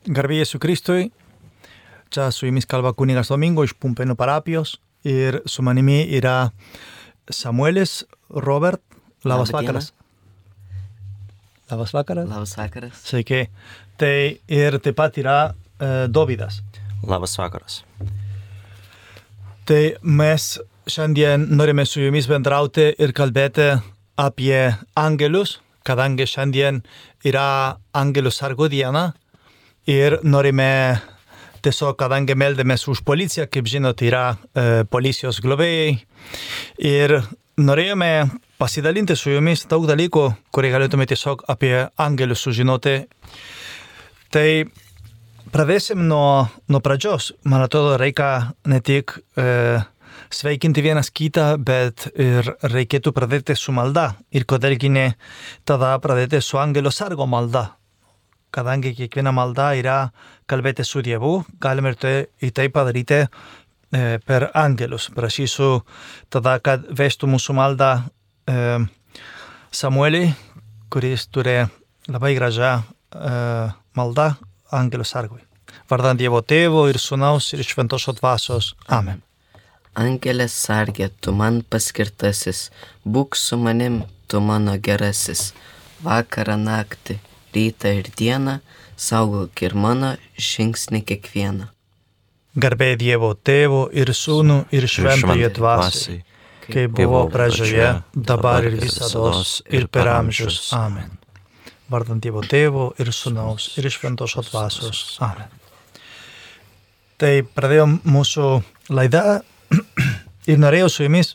Garbė Jėzui Kristui, čia su jumis kalba kunigas Domingo iš Pumpėnų parapijos ir su manimi yra Samuelis, Robert, labas vakaras. Labas vakaras. Labas vakaras. Sveiki. Tai ir taip pat yra Dovydas. Labas vakaras. Tai mes šiandien norime su jumis bendrauti ir kalbėti apie angelus, kadangi šiandien yra angelų sargo diena. Ir norime tiesiog, kadangi meldėmės už policiją, kaip žinote, yra policijos globėjai. Ir norėjome pasidalinti su jumis daug dalykų, kurie galėtume tiesiog apie angelus sužinoti. Tai pradėsim nuo pradžios. Man atrodo, reikia ne tik sveikinti vienas kitą, bet ir reikėtų pradėti su malda. Ir kodėlgi ne tada pradėti su angelo sargo malda. Kadangi kiekviena malda yra kalbėti su Dievu, galime ir tai padaryti per angelus. Prašysiu tada, kad vestų mūsų maldą Samuelį, kuris turi labai gražią maldą angelų sargui. Vardan Dievo Tėvo ir Sūnaus ir Šventosios Dvasios. Amen. Angelės sargė, tu man paskirtasis, būk su manim, tu mano gerasis, vakarą naktį. Rytą ir dieną, saugok ir mano žingsnį kiekvieną. Garbė Dievo Tėvo ir Sūnų ir Šventojo Dvasiai, kaip buvo pradžioje, dabar ir visados ir per amžius. Amen. Vardan Dievo Tėvo ir Sūnaus ir Šventosios Dvasios. Amen. Tai pradėjom mūsų laidą ir norėjau su jumis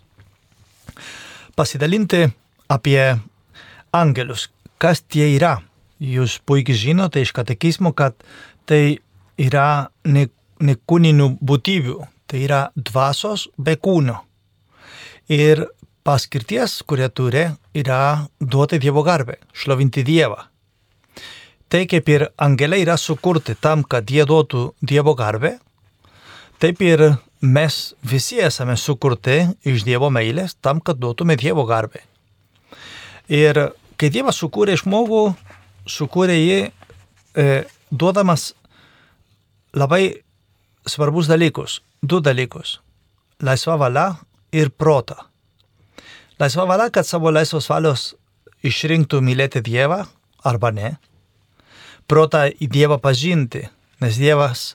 pasidalinti apie angelus. Kas tie yra? Jūs puikiai žinote iš katekizmo, kad tai yra ne kūninių būtybių, tai yra dvasios be kūno. Ir paskirties, kurią turi, yra duoti Dievo garbę, šlovinti Dievą. Tai kaip ir angelai yra sukurti tam, kad jie duotų Dievo garbę, taip ir mes visi esame sukurti iš Dievo meilės tam, kad duotume Dievo garbę. Ir kai Dievas sukūrė žmogų, sukūrė jį duodamas labai svarbus dalykus, du dalykus – laisva valia ir protą. Laisva valia, kad savo laisvos valios išrinktų mylėti Dievą arba ne. Protą į Dievą pažinti, nes Dievas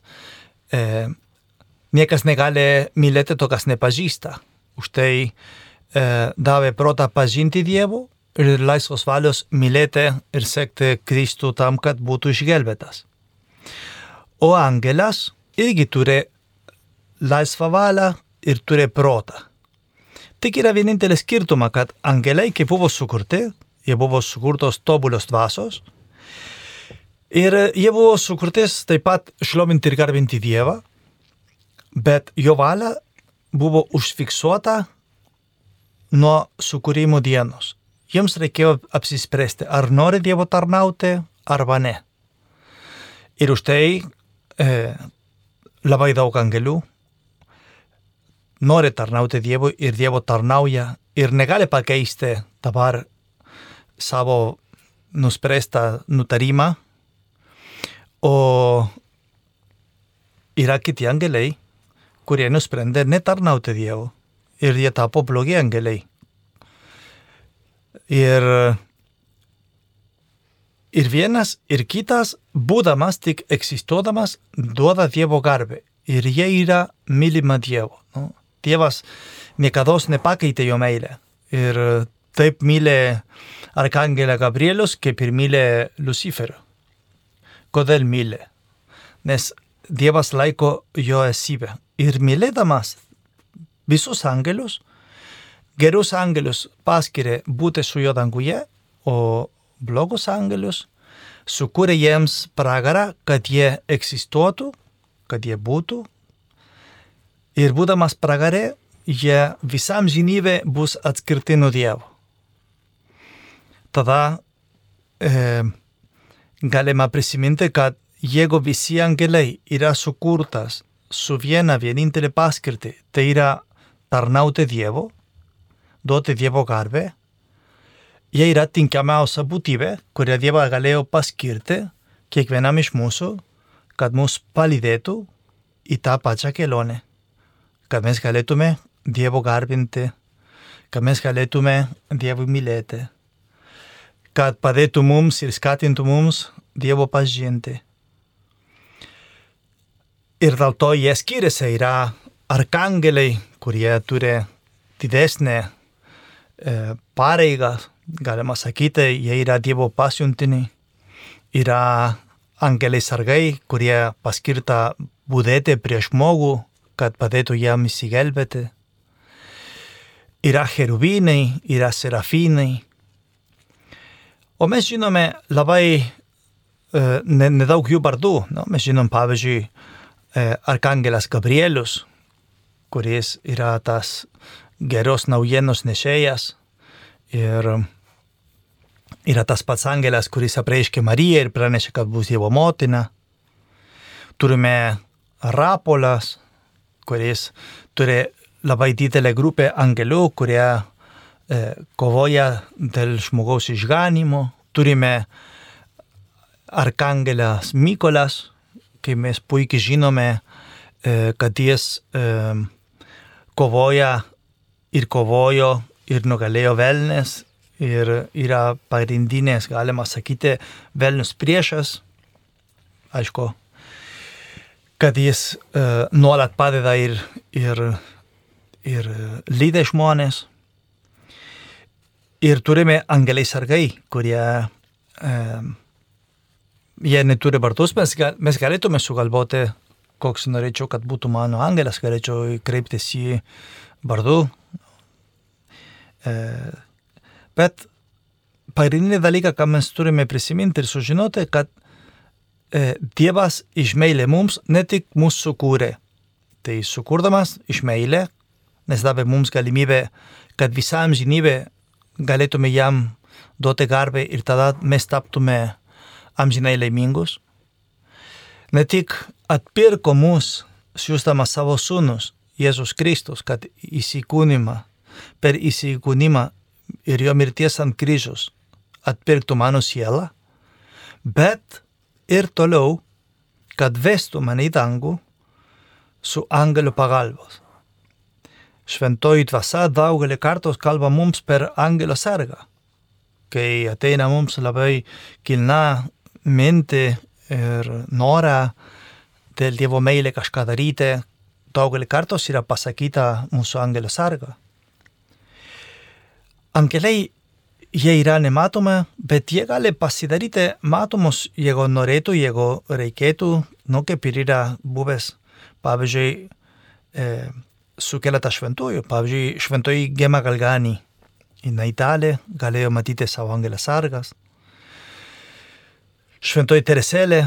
niekas negali mylėti to, kas nepažįsta. Už tai davė protą pažinti Dievų ir laisvos valios mylėti ir sekti Kristų tam, kad būtų išgelbėtas. O angelas irgi turi laisvą valią ir turi protą. Tik yra vienintelė skirtuma, kad angelai, kai buvo sukurti, jie buvo sukurtos tobulios dvasios ir jie buvo sukurtis taip pat šlovinti ir garbinti Dievą, bet jo valia buvo užfiksuota nuo sukūrimo dienos. Jiems reikėjo apsispręsti, ar nori Dievo tarnauti, arba ne. Ir už tai labai daug angelų nori tarnauti Dievui ir Dievo tarnauja ir negali pakeisti dabar savo nuspręstą nutarimą, o yra kiti angelai, kurie nusprendė netarnauti Dievu ir jie tapo blogi angelai. Ir vienas, ir kitas, būdamas tik egzistuodamas, duoda Dievo garbę. Ir jie yra mylima Dievo. No? Dievas niekados nepakeitė jo meilę. Ir taip mylė arkangelą Gabrielius, kaip ir mylė Luciferą. Kodėl mylė? Nes Dievas laiko jo esybę. Ir mylėdamas visus angelus, gerus angelius paskiria būti su jo danguje, o blogus angelius sukūrė jiems pragarą, kad jie egzistuotų, kad jie būtų. Ir būdamas pragarė, jie visam žinybė bus atskirti nuo Dievo. Tada galima prisiminti, kad jeigu visi angelai yra sukurtas su vienintelė paskirtį, tai yra tarnauti Dievo, duoti Dievo garbę, jie yra tinkamiausia būtybė, kurią Dievas galėjo paskirti kiekvienam iš mūsų, kad mus palydėtų į tą pačią kelionę, kad mes galėtume Dievo garbinti, kad mes galėtume Dievui mylėti, kad padėtų mums ir skatintų mums Dievo pažinti. Ir dėl to jie skiriasi, yra arkangelai, kurie turi didesnę pareigą, galima sakyti, jie yra Dievo pasiuntiniai, yra angelai sargai, kurie paskirta budėti prieš žmogų, kad padėtų jam įsigelbėti. Yra cherubinai, yra serafinai. O mes žinome labai nedaug jų vardų. No? Mes žinom, pavyzdžiui, arkangelas Gabrielius, kuris yra tas geros naujienos nešėjas. Ir yra tas pats angelas, kuris apreiškė Mariją ir pranešė, kad bus Dievo motina. Turime Rapolas, kuris turi labai didelę grupę angelų, kurie kovoja dėl žmogaus išganimo. Turime arkangelas Mykolas, kai mes puikiai žinome, kad jis kovoja ir kovojo ir nugalėjo velnes ir yra pagrindinės, galima sakyti, velnius priešas. Aišku, kad jis nuolat padeda ir lydi žmonės. Ir turime angelai sargai, kurie jie neturi vardus, mes galėtume sugalvoti, koks norėčiau, kad būtų mano angelas, galėčiau kreiptis į vardu. Bet pagrindinį dalyką, ką mes turime prisiminti ir sužinoti, kad Dievas iš meilė mums ne tik mūsų sukūrė. Tai sukurdamas iš meilė, nes davė mums galimybę, kad visą amžinybę galėtume jam duoti garbę ir tada mes taptume amžinai laimingus. Ne tik atpirko mus, siųsdamas savo sūnus, Jėzus Kristus, kad per įsikūnimą ir jo mirties ant kryžiaus atpirktų mano sielą, bet ir toliau, kad vestų mane į dangų su angelų pagalbos. Šventoji dvasia daugelį kartų kalba mums per angelų sargą, kai ateina mums labai kilna mintį ir norą dėl Dievo meilė kažką daryti, daugelį kartų yra pasakyta mūsų angelų sarga. Angelai, jie yra nematoma, bet jie gali pasidaryti matomus, jeigu norėtų, jeigu reikėtų, kaip ir yra buvęs, pavyzdžiui, su keletą šventųjų. Pavyzdžiui, šventoji Gema Galgani, jinai Italija, galėjo matyti savo angelą sargas. Šventoji Tereselė,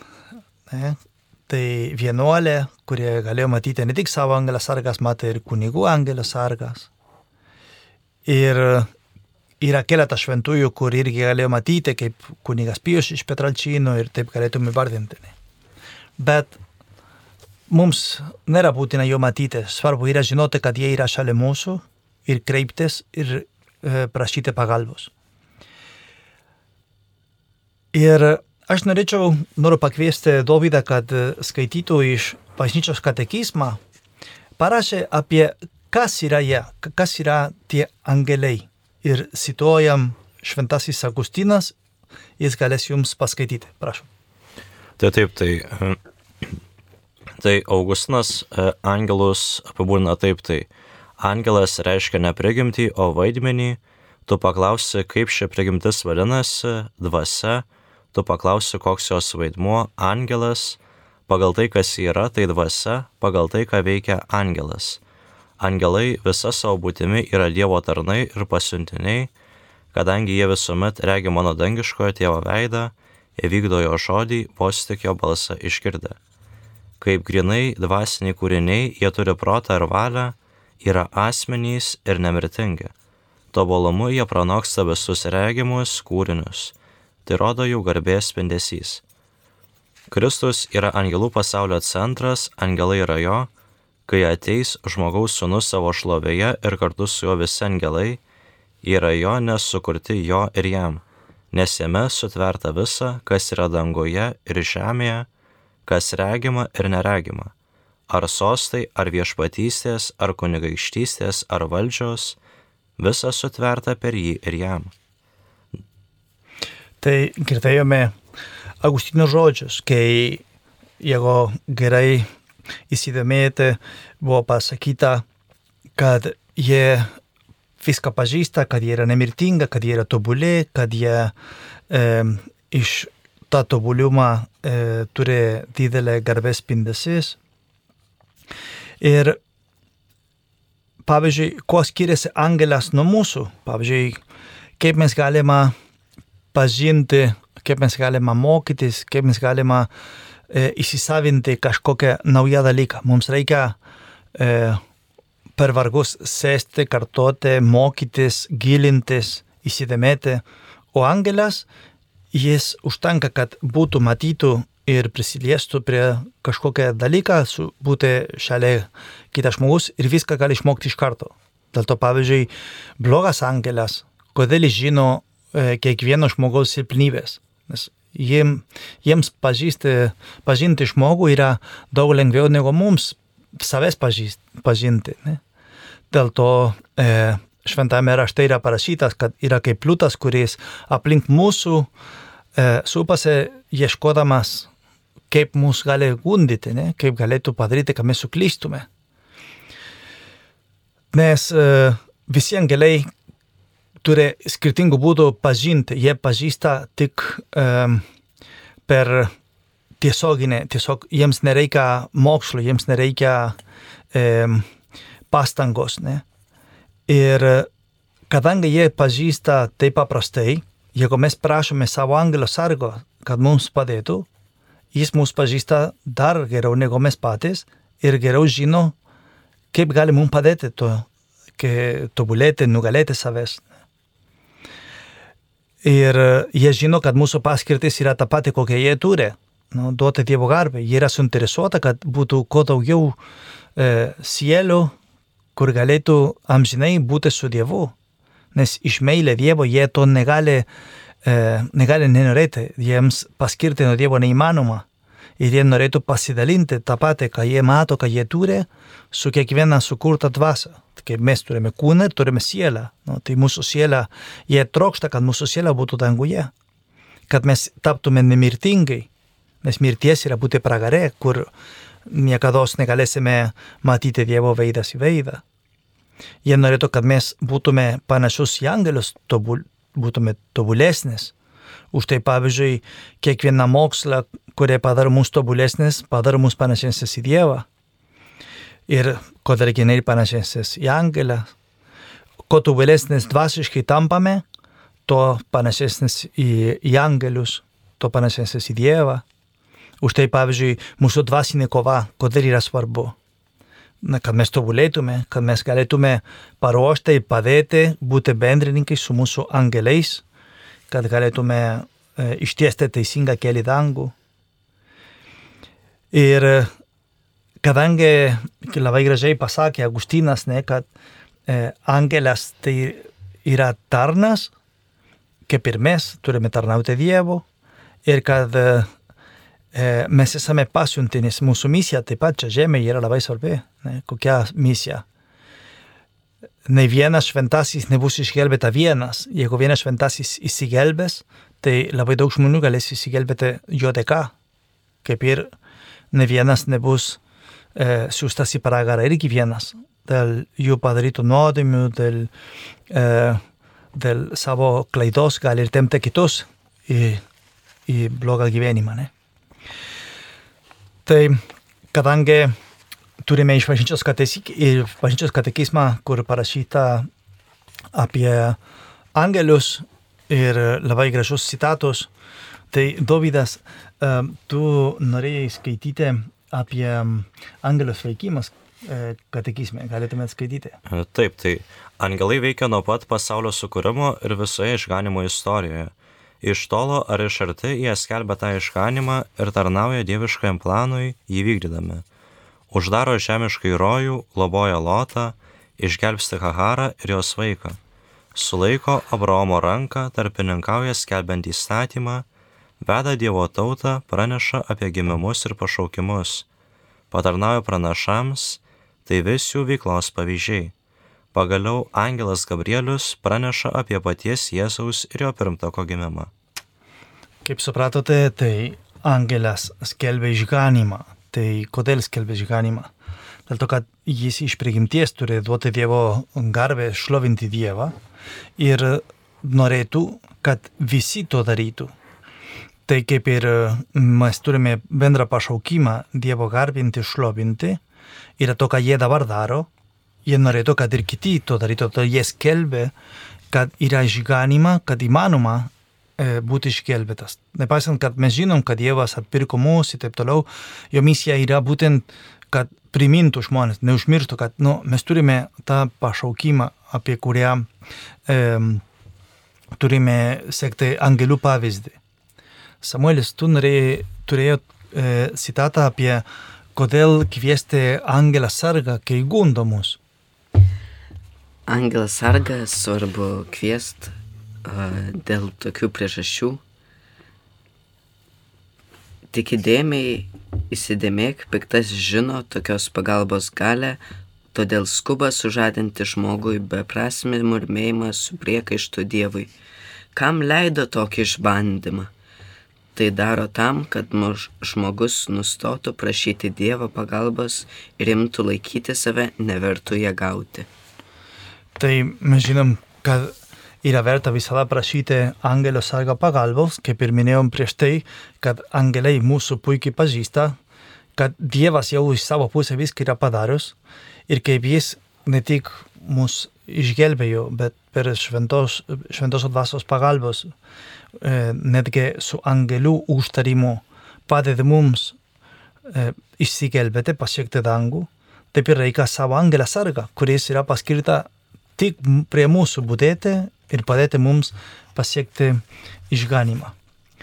tai vienuolė, kurie galėjo matyti ne tik savo angelą sargas, matė ir kunigų angelą sargas. Ir yra keletą šventųjų, kur irgi galėjo matyti, kaip kunigas Pijus iš Petralčino ir taip galėtume vardinti. Bet mums nėra būtina jo matyti. Svarbu yra žinoti, kad jie yra šalia mūsų ir kreiptis ir prašyti pagalbos. Ir aš noriu pakviesti Dovydą, kad skaitytų iš bažnyčios katekizmą, parašė apie kas yra jie, kas yra tie angelai. Ir cituojam Šventasis Augustinas, jis galės jums paskaityti. Prašom. Tai Augustinas angelus apibūdina taip, angelas reiškia ne prigimtį, o vaidmenį. Tu paklausi, kaip ši prigimtis vadinasi, dvasia, tu paklausi, koks jos vaidmuo, angelas, pagal tai, kas yra, tai dvasia, pagal tai, ką veikia angelas. Angelai visa savo būtimi yra Dievo tarnai ir pasiuntiniai, kadangi jie visuomet regi mano dangiškojo tėvo veidą, jie vykdo jo žodį, vos tik jo balsą išgirdę. Kaip grinai dvasiniai kūriniai, jie turi protą ir valią, yra asmenys ir nemirtingi. Tobulumu jie pranoksta visus regimus kūrinius. Tai rodo jų garbės spindesys. Kristus yra angelų pasaulio centras, angelai yra jo. Kai ateis žmogaus sūnus savo šlovėje ir kartu su juo visi angelai, yra jo, nes sukurti jo ir jam, nes jame sutverta visa, kas yra dangoje ir žemėje, kas regima ir neregima, ar sostai, ar viešpatystės, ar kunigaikštystės, ar valdžios, visas sutverta per jį ir jam. Tai girdėjome Agustino žodžius, kai jeigu gerai įsidėmėjote, buvo pasakyta, kad jie viską pažįsta, kad jie yra nemirtinga, kad jie yra tobuli, kad jie iš tą tobulumą turi didelę garbės spindesys. Ir pavyzdžiui, kuo skiriasi angelas nuo mūsų? Pavyzdžiui, kaip mes galime pažinti, kaip mes galime mokytis, kaip mes galime įsisavinti kažkokią naują dalyką. Mums reikia per vargus sėsti, kartoti, mokytis, gilintis, įsidėmėti. O angelas, jis užtenka, kad būtų matytų ir prisiliestų prie kažkokią dalyką, būti šalia kitas žmogus ir viską gali išmokti iš karto. Dėl to, pavyzdžiui, blogas angelas, kodėl jis žino kiekvieno žmogaus silpnybės. Nes jiems pažinti žmogų yra daug lengviau negu mums savęs pažinti. Ne? Dėl to šventame rašte yra parašytas, kad yra kaip liūtas, kuris aplink mūsų supasi ieškodamas, kaip mus gali gundyti, ne? Kaip galėtų padaryti, kad mes suklystume. Nes visi angeliai turi skirtingų būdų pažinti. Jie pažįsta tik per tiesiog jiems nereikia mokslo, jiems nereikia pastangos. Ne? Ir kadangi jie pažįsta taip paprastai, jeigu mes prašome savo angelo sargo, kad mums padėtų, jis mus pažįsta dar geriau negu mes patys ir geriau žino, kaip gali mums padėti tobulėti, nugalėti savęs. Ir jie žino, kad mūsų paskirtis yra ta pati, kokią jie turi. Duoti Dievo garbę. Jie yra suinteresuota, kad būtų kuo daugiau sielų, kur galėtų amžinai būti su Dievu. Nes iš meilė Dievo jie to negali nenorėti. Jiems paskirti nuo Dievo neįmanoma. Ir jie norėtų pasidalinti tą patį, ką jie mato, ką jie turi, su kiekviena sukurta dvasia. Kaip mes turime kūną ir turime sielą. Tai mūsų siela, jie trokšta, kad mūsų siela būtų danguje. Kad mes taptume nemirtingai. Nes mirties yra būti pragare, kur niekados negalėsime matyti Dievo veidas į veidą. Jie norėtų, kad mes būtume panašus į angelus, būtume tobulesnis. Už tai, pavyzdžiui, kiekvieną mokslą, kurie padaro mus tobulesnis, padaro mus panašesnis į Dievą. Ir ko darginiai panašesnis į angelą. Ko tobulesnis dvasiškai tampame, to panašesnis į angelus, to panašesnis į Dievą. Už tai, pavyzdžiui, mūsų dvasinė kova, kodėl yra svarbu. Kad mes tobulėtume, kad mes galėtume paruošti, padėti, būti bendrininkai su mūsų angeliais, kad galėtume ištiesti teisingą kelią į dangų. Ir kadangi labai gražiai pasakė Agustinas, ne, kad angelas tai yra tarnas, kaip ir mes turime tarnauti Dievo, ir kad mes esame pasiunti, nes mūsų misija taip pat čia žemėje yra labai svarbi. Ne, kokia misija? Ne vienas šventasis nebus išgelbėta vienas. Jeigu vienas šventasis įsigelbės, tai labai daug žmonių galės įsigelbėti jo dėka. Kaip ir ne vienas nebus siųstas į pragarą irgi vienas. Dėl jų padarytų nuodėmių, dėl savo klaidos gali ir tempti kitus į blogą gyvenimą. Ne? Tai kadangi turime iš bažnyčios katekizmą, kur parašyta apie angelius ir labai gražus citatus, tai Dovydas, tu norėjai skaityti apie angelus veikimas katekizme. Galėtumėt skaityti? Taip, tai angelai veikia nuo pat pasaulio sukūrimo ir visoje išganimo istorijoje. Iš tolo ar iš arti jie skelbia tą išganimą ir tarnauja dieviškajam planui jį vykdydami. Uždaro žemiškai rojų, globoja Lotą, išgelbsti Hagarą ir jos vaiką. Sulaiko Abraomo ranką, tarpininkauja skelbiant įstatymą, veda Dievo tautą, praneša apie gimimus ir pašaukimus, patarnauja pranašams, tai vis jų veiklos pavyzdžiai. Pagaliau angelas Gabrielius praneša apie paties Jėzaus ir jo pirmtako gimimą. Kaip supratote, tai angelas skelbia išganimą. Tai kodėl skelbia išganimą? Dėl to, kad jis iš prigimties turi duoti Dievo garbę, šlovinti Dievą ir norėtų, kad visi to darytų. Tai kaip ir mes turime bendrą pašaukimą Dievo garbinti, šlovinti, yra to, ką jie dabar daro, jie norėtų, kad ir kiti to darytų, to jie skelbia, kad yra išganima, kad įmanoma būti išgelbėtas. Nepaisant, kad mes žinom, kad Dievas atpirko mus ir taip toliau, jo misija yra būtent, kad primintų žmonės, neužmirštų, kad mes turime tą pašaukimą, apie kurią turime sekti angelų pavyzdį. Samuelis, tu turėjo citatą apie kodėl kviesti angelą sargą, kai gundo mus. Angelą sargą svarbu kviesti dėl tokių priežasčių. Tik įdėmiai įsidėmėk, piktas žino tokios pagalbos galę, todėl skuba sužadinti žmogui beprasmį murmėjimą su priekaištu Dievui. Kam leido tokį išbandymą? Tai daro tam, kad žmogus nustotų prašyti Dievo pagalbos ir imtų laikyti save nevertų ją gauti. Tai mes žinom, kad yra verta visada prašyti angelio sargo pagalbos, kaip ir minėjom prieš tai, kad angelai mūsų puikiai pažįsta, kad Dievas jau iš savo pusę viską yra padarius ir kaip jis ne tik mus išgelbėjo, bet per šventos dvasios pagalbos, netgi su angelų užtarimu padeda mums išsigelbėti, pasiekti dangų. Taip ir reikia savo angelą sargą, kuris yra paskirta tik prie mūsų budėti ir padėti mums pasiekti išganimą.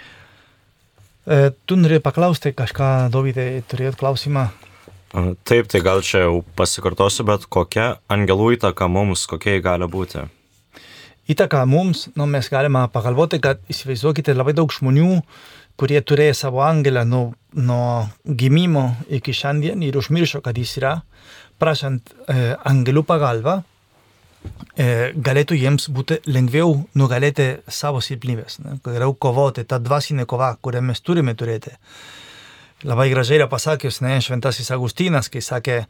Tu norėjai paklausti kažką, Dovydai, turėjot klausimą? Taip, tai gal čia jau pasikartosiu, bet kokia angelų įtaka mums, kokia jį gali būti? Įtaka mums, mes galime pagalvoti, kad įsivaizduokite labai daug žmonių, kurie turėjo savo angelą nuo gimimo iki šiandien ir užmiršo, kad jis yra, prašant angelų pagalbą, galėtų jiems būti lengviau nugalėti savo silpnybės, geriau kovoti, tą dvasinę kovą, kurią mes turime turėti. Labai gražiai yra pasakęs, šventasis Augustinas, kai sakė,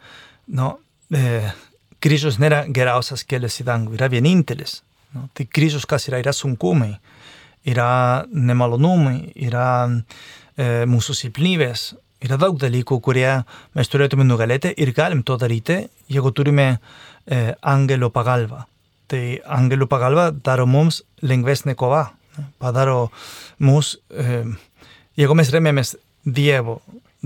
kryžius nėra geriausias kelias į dangų, yra vienintelis. Tai kryžius kas yra sunkumai, yra nemalonumai, yra mūsų silpnybės, yra daug dalykų, kurie mes turėtume nugalėti ir galim to daryti, jeigu turime angelų pagalbą. Tai angelų pagalba daro mums lengvesnė kova, padaro mus, jeigu mes remiamės Dievo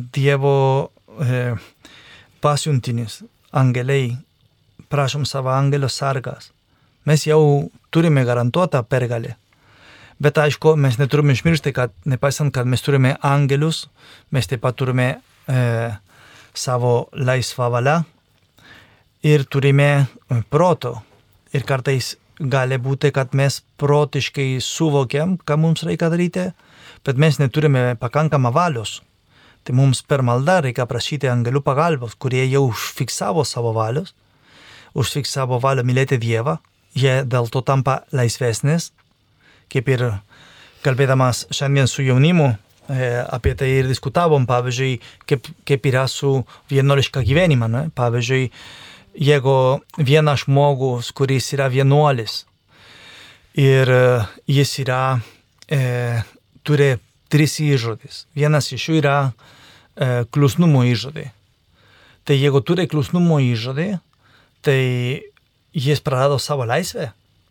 pasiuntinis, angelai, prašom savo angelio sargas, mes jau turime garantuotą pergalę. Bet aišku, mes neturime išmiršti, kad nepaisant, kad mes turime angelus, mes taip pat turime savo laisvą valią ir turime proto. Ir kartais gali būti, kad mes protiškai suvokiam, ką mums reikia daryti, bet mes neturime pakankamą valios. Tai mums per maldą reikia prašyti angelų pagalbos, kurie jau užfiksavo savo valios, užfiksavo valią mylėti Dievą, jie dėl to tampa laisvesnės. Kaip ir kalbėdamas šiandien su jaunimu, apie tai ir diskutavom, pavyzdžiui, kaip yra su vienuoliška gyvenima. Pavyzdžiui, jeigu vienas žmogus, kuris yra vienuolis ir jis yra, turi 3 įžodis. Vienas iš jų yra klusnumo įžodai. Tai jeigu turi klusnumo įžodį, tai jis prarado savo laisvę.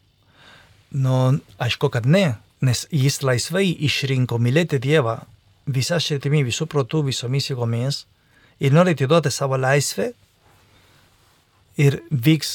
Aišku, kad ne, nes jis laisvai išrinko mylėti Dievą visą širdimi, visų protų, visomis jėgomis ir nori atiduoti savo laisvę ir vyks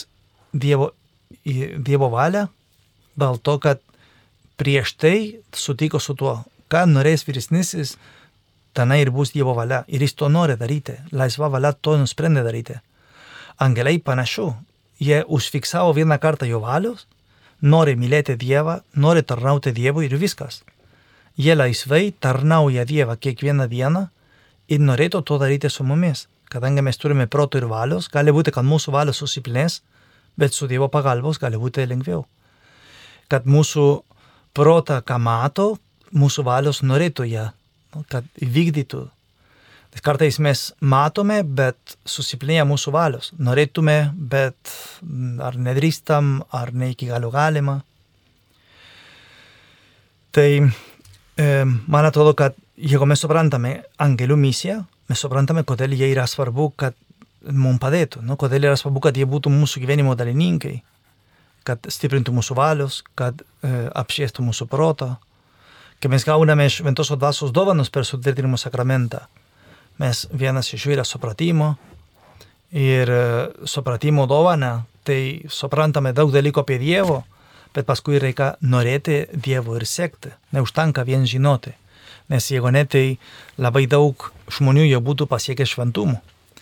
Dievo valia dėl to, kad prieš tai sutiko su tuo, ką norės vyresnysis, tenai ir bus Dievo valia ir jis to nori daryti, laisva valia to nusprendė daryti. Angelai panašu, jie užfiksavo vieną kartą jo valios, nori mylėti Dievą, nori tarnauti Dievui ir viskas. jie laisvai tarnauja Dievą kiekvieną dieną ir norėtų to daryti su mumis. Kadangi mes turime proto ir valios, gali būti, kad mūsų valios susipilnės, bet su Dievo pagalbos gali būti lengviau. Kad mūsų protą, ką mato, mūsų valios norėtų ją, kad įvykdytų. Kartais mes matome, bet susipilnėja mūsų valios. Norėtume, bet ar nedrįstam, ar ne iki galo galima. Tai man atrodo, kad jeigu mes suprantame angelų misiją, mes suprantame, kodėl jie yra svarbu, kad mums padėtų, kodėl yra svarbu, kad jie būtų mūsų gyvenimo dalininkai, kad stiprintų mūsų valios, kad apšviestų mūsų protą. Kai mes gauname šventosios dvasios dovanos per sutvirtinimo sakramentą, mes vienas iš jų yra supratimo ir supratimo dovana, tai suprantame daug dalykų apie Dievo, bet paskui reikia norėti Dievo ir sekti. Neužtenka vien žinoti, nes jeigu ne, tai labai daug žmonių jau būtų pasiekę šventumų.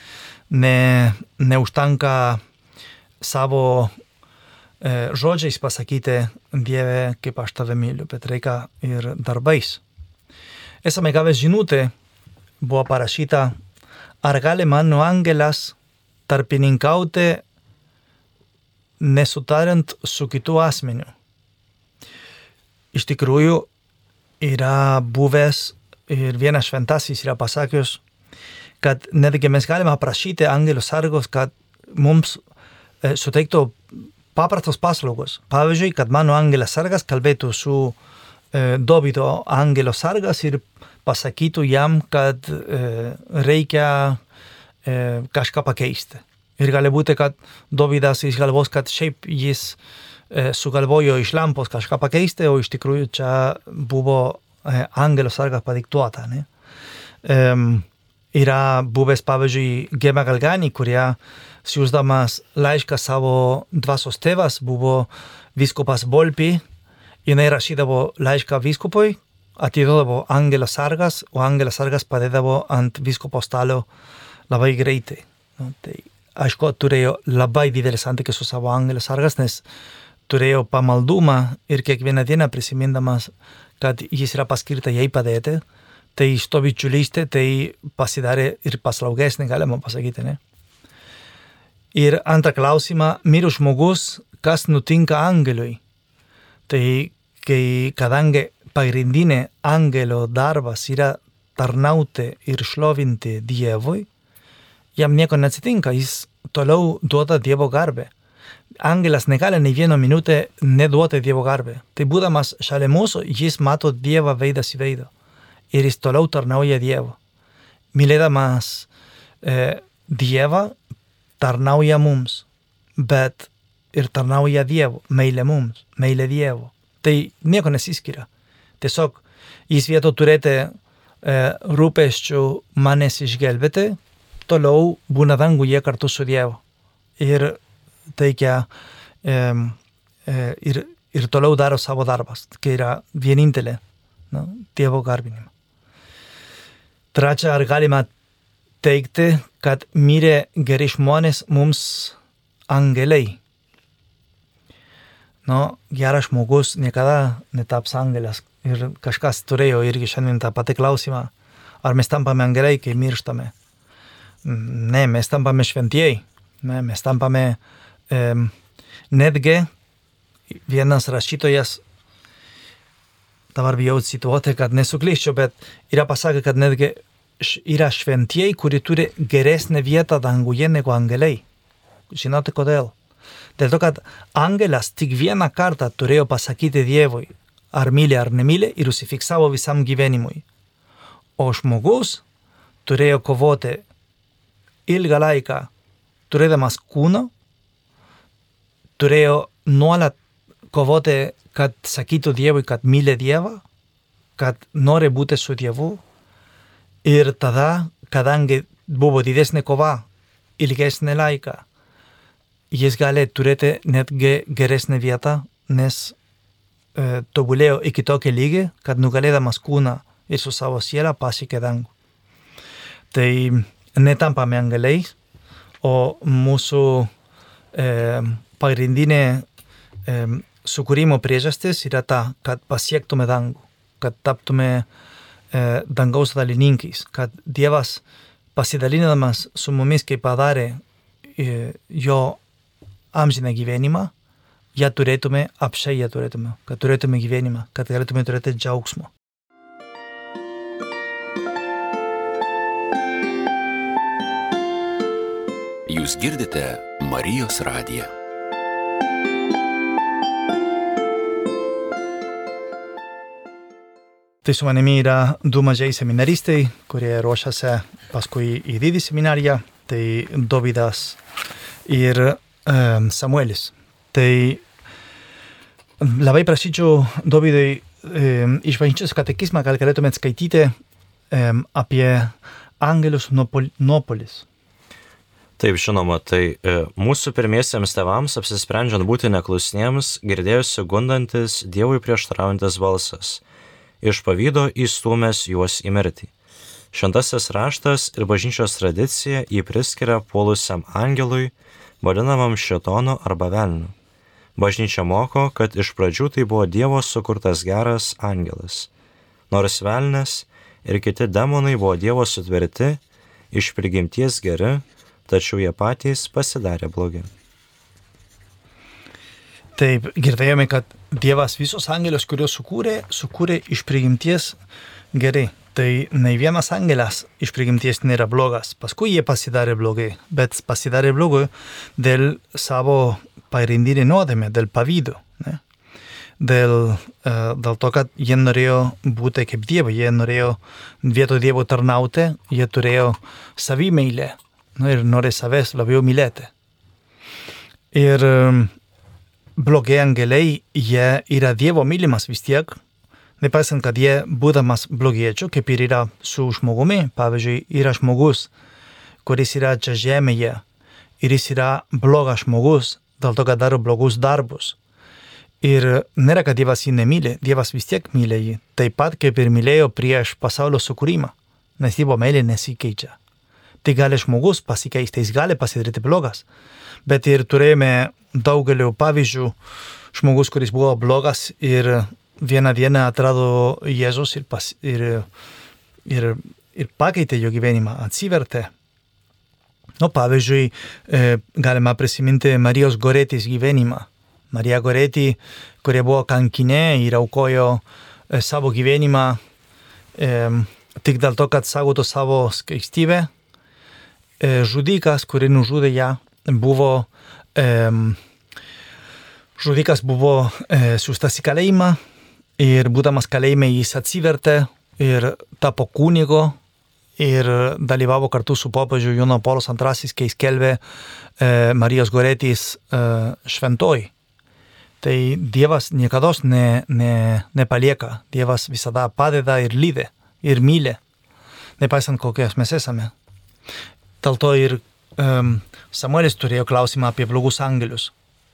Neužtenka savo žodžiais pasakyti Dieve, kaip aš tave myliu, bet reikia ir darbais. Esame gavę žinutę, buvo parašyta, ar gali mano angelas tarpininkauti nesutariant su kitu asmeniu. Iš tikrųjų, yra buvęs ir vienas šventasis yra pasakęs, kad netgi mes galime aprašyti angelų sargos, kad mums suteiktų paprastos paslaugos. Pavyzdžiui, kad mano angelas sargas kalbėtų su Dovydo angelo sargas ir pasakytų jam, kad reikia kažką pakeisti. Ir gali būti, kad Dovydas išgalvos, kad šiaip jis sugalvojo iš lampos kažką pakeisti, o iš tikrųjų čia buvo angelo sargas padiktuota. Ne? Yra buvęs, pavyzdžiui, Gema Galgani, kurie siūsdamas laišką savo dvasios tėvas buvo vyskupas Volpi, jinai rašydavo laišką vyskupui, atiduodavo angelas sargas, o angelas sargas padėdavo ant vyskupo stalo labai greitai. Tai aišku, turėjo labai didelį santykį su savo angelas sargas, nes turėjo pamaldumą ir kiekvieną dieną prisimindamas, kad jis yra paskirta jai padėti, tai iš to bičiulystė tai pasidarė ir paslaugesnė, galima pasakyti, ne? Ir antrą klausimą, mirus žmogus, kas nutinka angeliui? Tai kadangi pagrindinė angelo darbas yra tarnauti ir šlovinti Dievui, jam nieko neatsitinka, jis toliau duoda Dievo garbę. Angelas negali nei vieną minutę neduoti Dievo garbę. Tai būdamas šalia mūsų, jis mato Dievą veidas į veidą. Ir jis toliau tarnauja Dievo. Mylėdamas Dievą, tarnauja mums, bet ir tarnauja Dievo, meilė mums, meilė Dievo. Tai nieko nesiskiria. Tiesiog jis vieto turėti rūpesčių manęs išgelbėti, toliau būna danguje kartu su Dievu. Ir teikia ir toliau daro savo darbas, kai yra vienintelė Dievo garbinimą. Trečia, ar galima teikti, kad mirė geri žmonės mums angeliai? Geras žmogus niekada netaps angelas. Ir kažkas turėjo irgi šiandien tą patį klausimą, ar mes tampame angelai, kai mirštame. Ne, mes tampame šventieji. Ne, mes tampame netgi vienas rašytojas, dabar bijau cituoti, kad nesuklyščiau, bet yra pasakę, kad netgi yra šventieji, kuri turi geresnę vietą danguje negu angelai. Žinote kodėl? Dėl to, kad angelas tik vieną kartą turėjo pasakyti Dievui, ar myli ar nemyli, ir užsifiksavo visam gyvenimui. O žmogus turėjo kovoti ilgą laiką, turėdamas kūną, turėjo nuolat kovoti, kad sakytų Dievui, kad myli Dievą, kad nori būti su Dievu. Ir tada, kadangi buvo didesnė kova, ilgesnė laiką, jis gali turėti netgi geresnę vietą, nes tobulėjo iki tokio lygį, kad nugalėdamas kūną ir su savo siela pasiekė dangų. Tai netampame angeliais, o mūsų pagrindinė sukūrimo priežastis yra ta, kad pasiektume dangų, kad taptume dangaus dalininkais, kad Dievas pasidalinamas su mumis, kaip padarė jo amžiną gyvenimą, ją turėtume, apšiai ją turėtume, kad turėtume gyvenimą, kad galėtume turėti džiaugsmo. Jūs girdite Marijos radiją. Tai su manimi yra du mažai seminaristai, kurie ruošiasi paskui į didį seminariją, tai Dovydas ir Samuelis. Tai labai prašyčiau Dovydai iš bažnyčios katekizmą, gal galėtumėt skaityti apie angelus nuopolis. Taip, žinoma, tai mūsų pirmiesiems tėvams apsisprendžiant būti neklusniems, girdėjosi gundantis Dievui prieštaraujantis balsas. Iš pavydo įstūmęs juos į mirtį. Šventasis raštas ir bažnyčios tradicija jį priskiria puolusiam angelui, vadinamam šėtonu arba velniu. Bažnyčia moko, kad iš pradžių tai buvo Dievo sukurtas geras angelas. Nors velnias ir kiti demonai buvo Dievo sutverti, iš prigimties geri, tačiau jie patys pasidarė blogi. Taip, girdėjome, kad Dievas visos angelus, kuriuos sukūrė iš prigimties gerai. Tai nei vienas angelas iš prigimties nėra blogas. Paskui jie pasidarė blogai, bet pasidarė blogai dėl savo pagrindinį nuodėmę, dėl pavydo. Ne? Dėl to, kad jie norėjo būti kaip Dievai, jie norėjo vietoj Dievo tarnauti, jie turėjo savimeilę ir nori savęs labiau mylėti. Ir blogi angelai, jie yra Dievo mylimas vis tiek, nepaisant, kad jie būdamas blogiečių, kaip ir yra su žmogumi, pavyzdžiui, yra žmogus, kuris yra čia žemėje ir jis yra blogas žmogus, dėl to, kad daro blogus darbus. Ir nėra, kad Dievas jį nemyli, Dievas vis tiek myli jį, taip pat kaip ir mylėjo prieš pasaulio sukūrimą, nes Dievo meilė nesikeičia. Tai gali žmogus pasikeisti, jis gali pasidaryti blogas, bet ir turėjome daugelio pavyzdžių, žmogus, kuris buvo blogas ir vieną dieną atrado Jėzus ir pakeitė jo gyvenimą, atsivertė. Pavyzdžiui, galima prisiminti Marijos Goretės gyvenimą. Marija Goretė, kurie buvo kankinė ir aukojo savo gyvenimą tik dėl to, kad saugotų savo skaistybę. Žudikas, kuri nužudė ją, buvo siųstas į kalėjimą ir būdamas kalėjime jis atsivertė ir tapo kunigo ir dalyvavo kartu su popiežiu Jono Paulius II, kai skelbė Marijos Goretės šventoji. Tai Dievas niekada nepalieka, Dievas visada padeda ir lydi ir myli, nepaisant kokios mes esame. Dėl to ir Samuelis turėjo klausimą apie blogus angelius.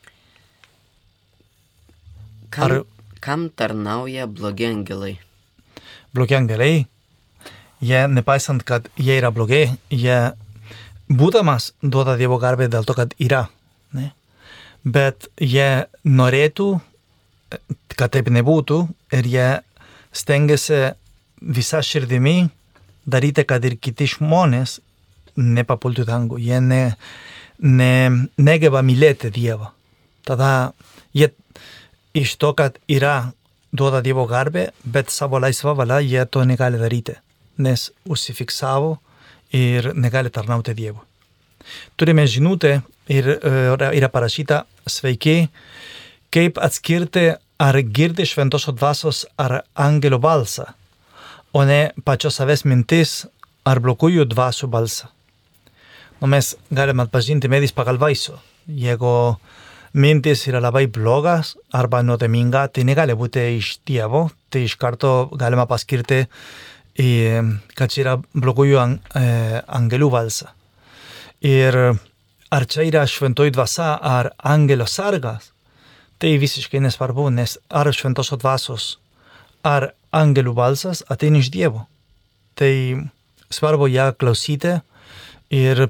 Kam tarnauja blogi angelai? Blogi angelai, jie, nepaisant, kad jie yra blogi, jie būdamas duoda Dievo garbę dėl to, kad yra. Ne? Bet jie norėtų, kad taip nebūtų, ir jie stengiasi visą širdimi daryti, kad ir kiti žmonės nepapultų dangų. Jie negeba mylėti Dievą. Tada jie iš to, kad yra duoda Dievo garbę, bet savo laisvą valią jie to negali daryti, nes užsifiksavo ir negali tarnauti Dievui. Turime žinutę ir yra parašyta sveiki, kaip atskirti, ar girdi šventosios dvasios ar angelo balsą, o ne pačios savęs mintis ar blogųjų dvasių balsą. Mes galime atpažinti medis pagal vaisių. Jeigu mintis yra labai blogas arba nuodėminga, tai negali būti iš Dievo, tai iš karto galima paskirti, kad čia yra blogųjų angelų balsą. Ir ar čia yra šventoji dvasia ar angelo sargas, tai visiškai nesvarbu, nes ar šventosios dvasios ar angelų balsas ateina iš Dievo. Tai svarbu ją klausyti ir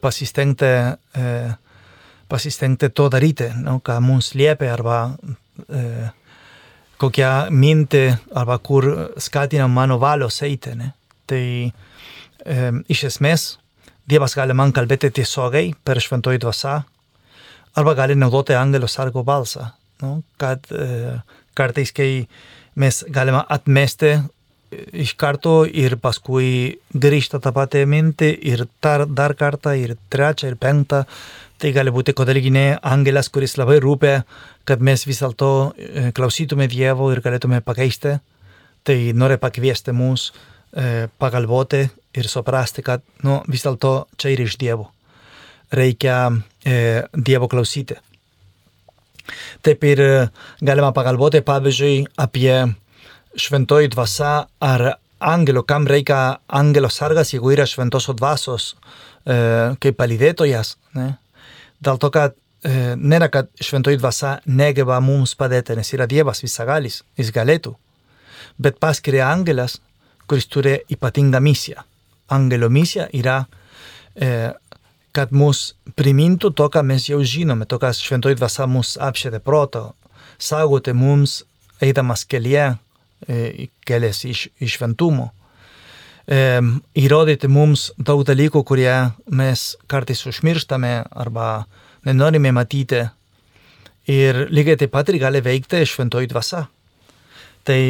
pasistengti to daryti, ką mums liepia arba kokią mintį arba kur skatina mano valios eiti. Ne? Tai iš esmės Dievas gali man kalbėti tiesiogiai per šventoji dvasia arba gali naudoti angelio sargo balsą. Kad kartais, kai mes galime atmesti iš karto ir paskui grįžta tą patį mintį ir dar kartą ir trečią ir penktą, tai gali būti kodėlgi ne angelas, kuris labai rūpė, kad mes vis dėlto klausytume Dievo ir galėtume pakeisti, tai nori pakviesti mus pagalvoti ir suprasti, kad vis dėlto čia ir iš Dievo. Reikia Dievo klausyti. Taip ir galima pagalvoti, pavyzdžiui, apie šventoji dvasia ar angelo, kam reikia angelo sargas, jeigu yra šventosios dvasios kaip palydėtojas. Ne? Dėl to, kad nėra, kad šventoji dvasia negeba mums padėti, nes yra Dievas visagalis, jis galėtų. Bet paskiria angelas, kuris turi ypatingą misiją. Angelo misija yra kad mus primintų to, ką mes jau žinome, to, kas šventoji dvasia mus apšvietė proto, saugoti mums eidamas kelyje iš šventumo, įrodyti mums daug dalykų, kurie mes kartais užmirštame arba nenorime matyti. Ir lygiai taip pat ir gali veikti šventoji dvasia. Tai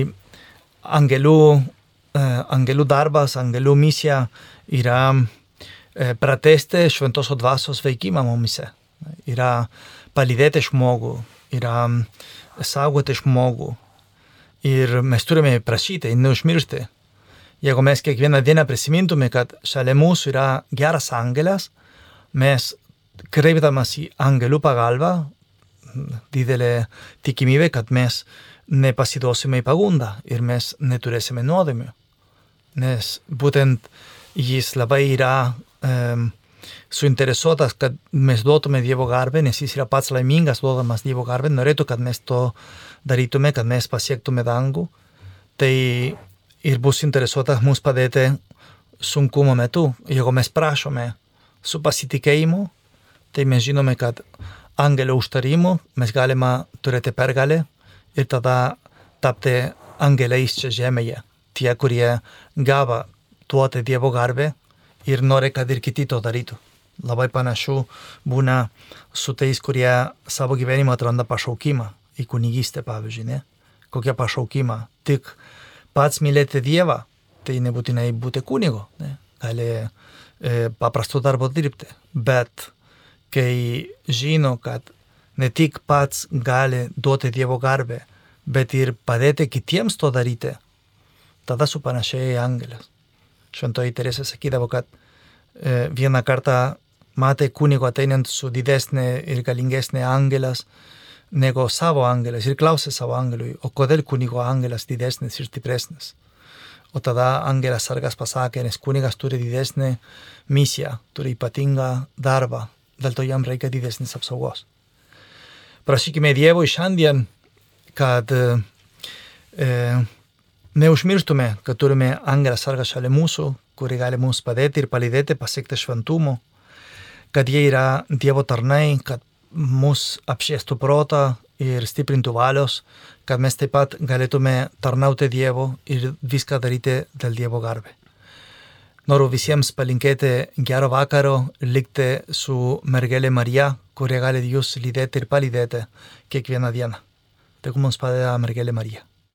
angelų darbas, angelų misija yra pratesti šventosios dvasios veikimą mumise. Yra palydėti žmogų, yra saugoti žmogų. Ir mes turime prašyti, neužmiršti. Jeigu mes kiekvieną dieną prisimintume, kad šalia mūsų yra geras angelas, mes kreipdamas į angelų pagalbą, didelė tikimybė, kad mes nepasiduosime į pagundą ir mes neturėsime nuodėmių. Nes būtent jis labai yra suinteresuotas, kad mes duotume Dievo garbę, nes jis yra pats laimingas duodamas Dievo garbę, norėtų, kad mes to darytume, kad mes pasiektume dangų, tai ir bus interesuotas mums padėti sunkumo metu. Jeigu mes prašome su pasitikėjimu, tai mes žinome, kad angelo užtarimu mes galime turėti pergalę ir tada tapti angelais čia žemėje. Tie, kurie gava duoti Dievo garbę ir nori, kad ir kiti to darytų. Labai panašu būna su tais, kurie savo gyvenimą atranda pašaukimą į kunigystę, pavyzdžiui, ne? Kokią pašaukimą? Tik pats mylėti Dievą, tai nebūtinai būti kunigo, ne? Gali paprasto darbo dirbti, bet kai žino, kad ne tik pats gali duoti Dievo garbę, bet ir padėti kitiems to daryti, tada supanašėja angelas. Šventoji Teresė sakydavo, kad vieną kartą matė kunigo ateinant su didesnė ir galingesnė angelas negu savo angelas ir klausė savo angelui, o kodėl kunigo angelas didesnis ir stipresnis. O tada angelas sargas pasakė, nes kunigas turi didesnę misiją, turi ypatingą darbą, dėl to jam reikia didesnės apsaugos. Prašykime Dievo šiandien, kad neužmirštume, kad turime angelą sargą šalia mūsų, kuri gali mums padėti ir palydėti pasiekti šventumo, kad jie yra Dievo tarnai, kad mus apšviestų protą ir stiprintų valios, kad mes taip pat galėtume tarnauti Dievo ir viską daryti dėl Dievo garbę. Noriu visiems palinkėti gero vakaro, likti su mergelė Marija, kurie gali jūs lydėti ir palydėti kiekvieną dieną. Tegu mums padeda mergelė Marija.